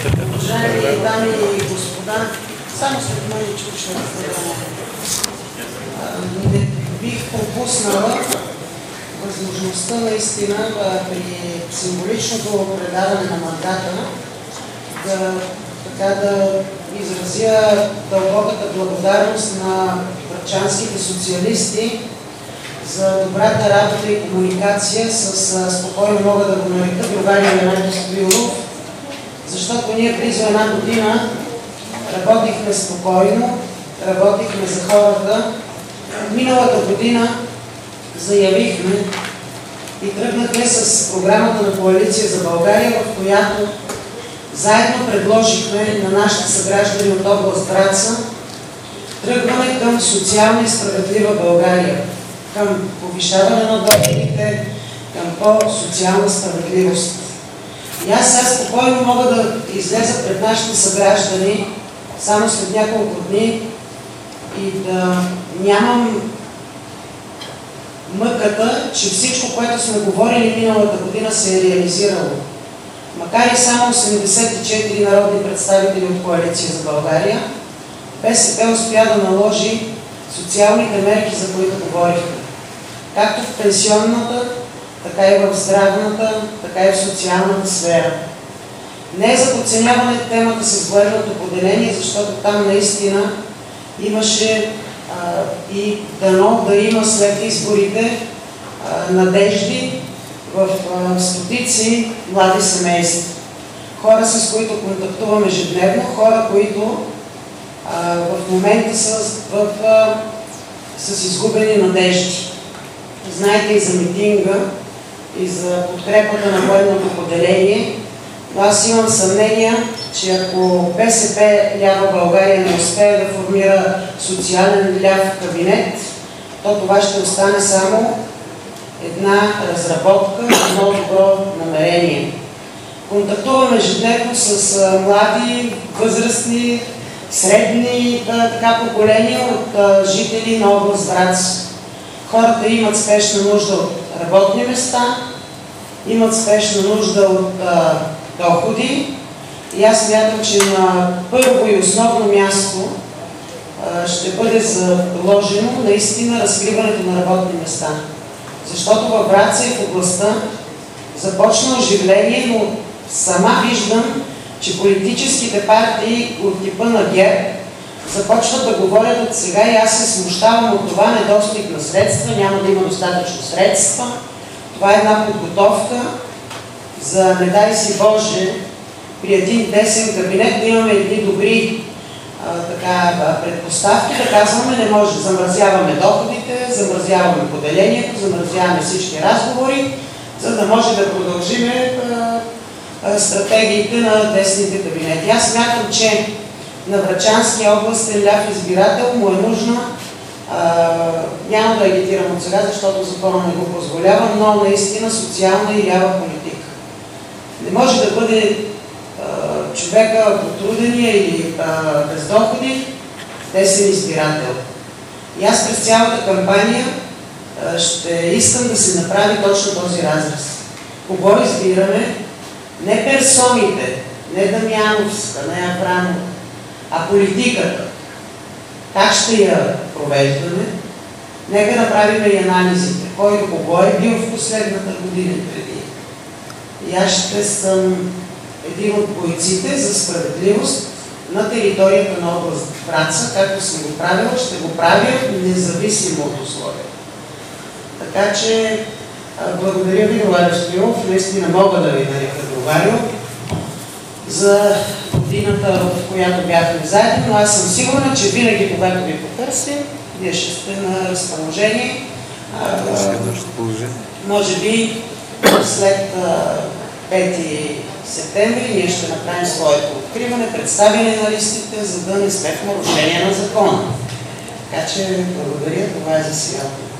Уважаеми дами и господа, само след мъничко ще разгледаме. Не бих пропуснала възможността наистина при символичното предаване на мандата да изразя дълбоката благодарност на врачанските социалисти за добрата работа и комуникация с, спокойно мога да го нарека, Георги Янайто Стоилов, защото ние близо една година работихме спокойно, работихме за хората. Миналата година заявихме и тръгнахме с програмата на Коалиция за България, в която заедно предложихме на нашите съграждани от област Враца тръгване към социална и справедлива България, към повишаване на доходите, към по-социална справедливост. И аз сега спокойно мога да излеза пред нашите съграждани само след няколко дни и да нямам мъката, че всичко, което сме говорили миналата година, се е реализирало. Макар и само 84 народни представители от Коалиция за България, БСП успя да наложи социалните мерки, за които говорихме. Както в пенсионната, така и в здравната, така и в социалната сфера. Не е за подценяване темата с военното поделение, защото там наистина имаше и дано да има след изборите надежди в стотици млади семейства. Хора, с които контактуваме ежедневно, хора, които в момента са с изгубени надежди. Знаете и за митинга, и за подкрепата на военното поделение, но аз имам съмнение, че ако БСП лява България не успее да формира социален ляв кабинет, то това ще остане само една разработка, едно добро намерение. Контактуваме ежедневно с млади, възрастни, средни поколения от жители на област Враца. Хората имат спешна нужда от работни места, имат спешна нужда от доходи и аз смятам, че на първо и основно място ще бъде заложено наистина разкриването на работни места. Защото във Враца и в областта започна оживление, но сама виждам, че политическите партии от типа на ГЕРБ започват да говорят от сега и аз се смущавам от това недостиг на средства, няма да има достатъчно средства. Това е една подготовка за, не дай си Боже, при един десен кабинет да имаме едни добри предпоставки, да казваме, не може да замразяваме доходите, замразяваме поделението, замразяваме всички разговори, за да може да продължим стратегиите на десните кабинети. Аз смятам, че на Врачанския областен ляв избирател му е нужна, няма да агитирам от сега, защото закона не го позволява, но наистина социална и лява политика. Не може да бъде човека потрудения или без доходи десен избирател. И аз през цялата кампания ще искам да се направи точно този разрез. Кого избираме? Не персоните, не Дамяновска, не Аврамова, а политиката. Как ще я провеждаме? Нека направим и анализите. Кой до кого е бил в последната година преди. И аз ще съм един от бойците за справедливост на територията на област Враца, както съм го правила, ще го правя независимо от условията. Така че благодаря ви, Георги Стоилов, наистина мога да ви нарека Георги, за годината, в която бяхме заедно, но аз съм сигурна, че винаги, когато ви потърсим, вие ще сте на разположение. Може би след 5 септември ние ще направим своето откриване, представяне на листите, за да не сме в нарушение на закона. Така че благодаря, това е за сега.